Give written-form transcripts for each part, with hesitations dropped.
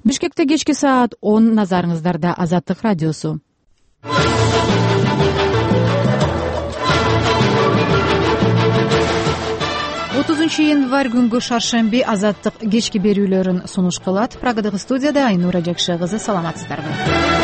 Бишкекте кечки саат 10 назарыңыздарда Азаттык радиосу. 30 январь күнгү шаршемби Азаттык кечки берүүлөрүн сунуш кылат. Прагадагы студияда Айнура Жакшы кызы, саламатсыздарбы?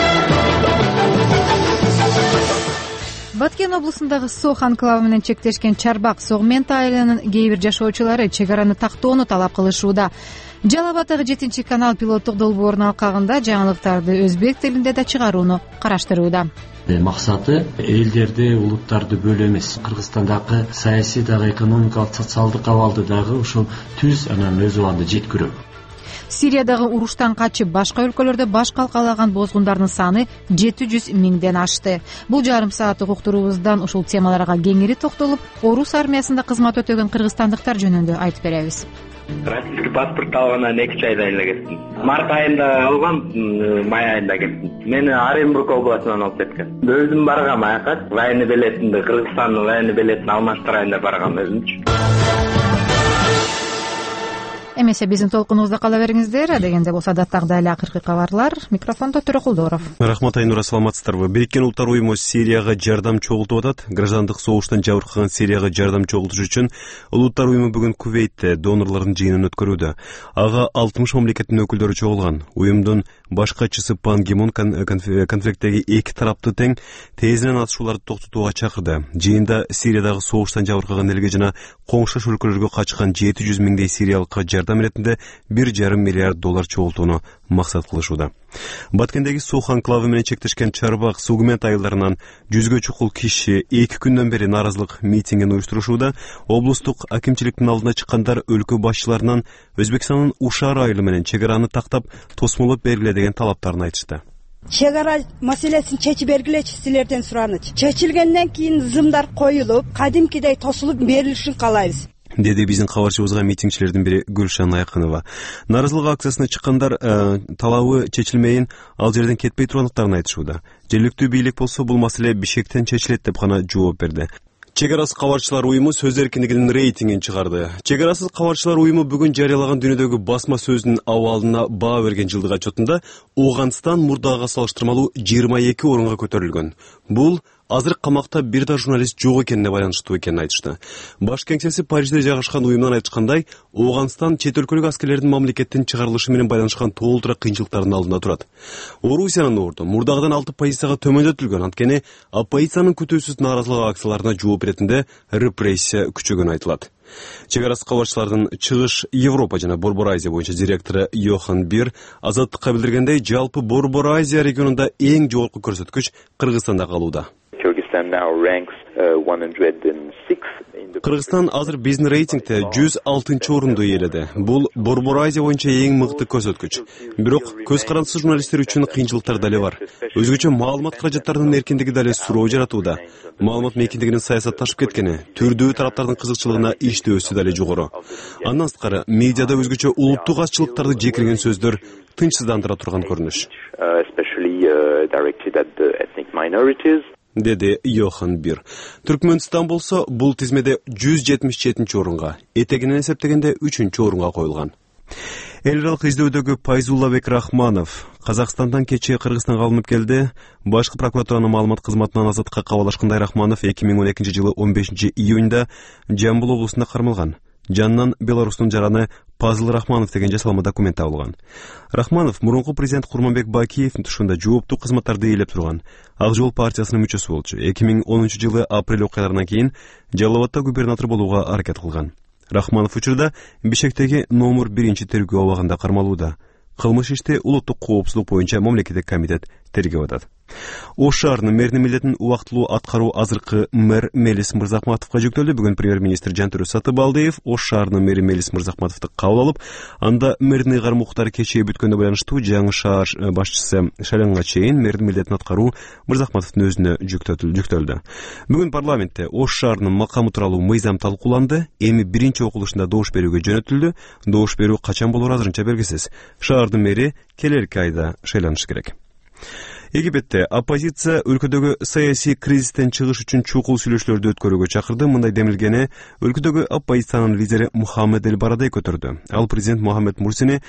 Баткен облусундагы Сох анклавы менен чектешкен Чарбак Согмент айылынын кээ бир жашоочулары чек араны тактоону талап кылышууда. Жалал Абадагы 7-канал пилоттук долбоорун алкагында жаңылыктарды өзбек тилинде да чыгарууну караштырууда. Максаты элдерди, улуттарды бөлүү эмес. Кыргызстандагы саясий дагы, экономикалык, социалдык абалды дагы ушул түз анан өз убагында жеткирүү. Сириядагы уруштан качып башка өлкөлөрдө баш калкалаган бозгундардын саны 700 миңден ашты. Бул жарым сааттык уктуруубуздан ушул темаларга кеңири токтолуп, орус армиясында кызмат өтөгөн кыргызстандыктар жөнүндө айтып беребиз. Российский паспорт алгандан 2 айдан эле кеттим. Март айында алгам, май айында кеттим. Мени Оренбург областынан алып кеткен. Өзүм баргам аяка, военный билетимди, Кыргызстандын военный билетин алмаштырайын деп баргам өзүмчү. Эмесе биздин толкунубузда кала бериңиздер. Дегенде болсо адаттагыдай эле акыркы кабарлар. Микрофондо Төрөкулдоров. Рахмат, Айнура, саламатсыздарбы? Бириккен Улуттар уюму Сирияга жардам чогултуп атат. Граждандык согуштан жабыркаган Сирияга жардам чогултуш үчүн Улуттар уюму бүгүн Кувейтте донорлордун жыйынын өткөрүүдө. Ага 60 мамлекеттин өкүлдөрү чогулган. Уюмдун баш катчысы Пан Ги Мун конфликттеги эки тарапты тең тезинен атышууларды токтотууга чакырды. Жыйында Сириядагы согуштан жабыркаган элге жана коңшуш өлкөлөргө качкан 700 миңдей сириялыкка жардам иретинде $1,5 миллиард чогултууну максат кылышууда. Баткендеги Сох анклавы менен чектешкен Чарбак Согмент айылдарынан 100гө чукул киши 2 күндөн бери нааразылык митингин уюштурушууда. Облустук акимчиликтин алдына чыккандар өлкө башчыларынан Өзбекстандын Ушар айылы менен чек араны тактап, тосмолоп бергиле деген талаптарын айтышты. Чек ара маселесин чечип бергилечи, силерден суранычы. Чечилгенден кийин зымдар коюлуп, кадимкидей тосулуп берилишин каалайбыз, деди биздин кабарчыбызга митингчилердин бири Гүлшан Айкынова. Нааразылык акциясына чыккандар талабы чечилмейин, ал жерден кетпей тургандыктарын айтышууда. Жергиликтүү бийлик болсо бул маселе Бишкектен чечилет деп гана жооп берди. Чек арасыз кабарчылар уюму сөз эркиндигинин рейтингин чыгарды. Чек арасыз кабарчылар уюму бүгүн жарыялаган дүйнөдөгү басма сөздүн абалына баа берген жылдык отчетунда Ооганстан мурдага салыштырмалуу 22 орунга көтөрүлгөн. Бул азыр камакта бир да журналист жок экенине байланыштуу экенин айтышты. Баш кеңсеси Парижде жайгашкан уюмдан айткандай, Ооганстан чет өлкөлүк аскерлердин мамлекеттен чыгарылышы менен байланышкан толтура кыйынчылыктардын алдында турат. Орусиянын орду мурдагыдан 6 пайызга төмөндөтүлгөн, анткени оппозициянын күтүүсүз нааразылык акцияларына жооп беретинде репрессия күчөгөнү айтылат. Чек арасыз кабарчылардын Чыгыш Европа жана Борбор Азия боюнча директору Йохан Бир азаттыкка билдиргендей, жалпы Борбор Азия регионунда эң жогорку көрсөткүч Кыргызстанда калууда. Кыргызстан азыр биздин рейтингде 106 орунду ээледи. Бул Борбор Азия боюнча эң мыкты көрсөткүч. Бирок көз карандысыз журналисттер үчүн кыйынчылыктар дале бар. Өзгөчө маалымат каражаттарынын эркиндиги дале суроо жаратууда. Маалымат мейкиндигинин саясатташып кеткени, түрдүү тараптардын кызыкчылыгына иштөөсү дале жогору. Андан сырткары медиада өзгөчө улуттук азчылыктарды жекирген сөздөр тынчсыздандыра турган көрүнүш, деди Йохан Бир. Түркмөнстан болсо бул тизмеде 177 орунга, этегинен эсептегенде 3 орунга коюлган. Эл аралык издөөдөгү Пайзуллабек Рахманов Казакстандан кечээ Кыргызстанга алынып келди. Башкы прокуратуранын маалымат кызматынан азаттыкка кабарлашкандай Рахманов 2012 жылы 15 июнда Жамбыл облусунда кармалган. Жанынан Беларустун жараны Пазыл Рахманов деген жасалма документ табылган. Рахманов мурунку президент Курманбек Бакиевдин тушунда жооптуу кызматтарды ээлеп турган. Ак жол партиясынын мүчөсү болчу. 2010 жылы апрель окуяларынан кийин Жалал Абадта губернатор болууга аракет кылган. Рахманов учурда Бишкектеги номер 1 тергөө абагында кармалууда. Кылмыш ишти улуттук коопсуздук боюнча мамлекеттик комитет тергеп атат. Ош шаарынын мэринин милдетин убактылуу аткаруу азыркы мэр Мелис Мырзахматовго жүктөлдү. Бүгүн премьер-министр Жантөрө Сатыбалдиев Ош шаарынын мэри Мелис Мырзахматовду кабыл алып, анда мэрдин ыйгар муктары кечээ бүткөнгө байланыштуу жаңы шаар башчысы Шаленга чейин мэрдин милдетин аткаруу Мырзахматовдун өзүнө жүктөлдү. Бүгүн парламентте Ош шаарынын макамы тууралуу мыйзам талкууланды. Эми биринчи окулушунда добуш берүүгө жөнөтүлдү. Добуш берүү качан болору азырынча белгисиз. Шаардын мэри келерки айда шайланышы керек. Египетте оппозиция өлкөдөгү саясий кризистен чыгыш үчүн чукул сүйлөшүүлөрдү өткөрүүгө чакырды. Мындай демилгени өлкөдөгү оппозициянын лидери Мухаммед Эль Барадай көтөрдү. Ал президент Мухаммед Мурсини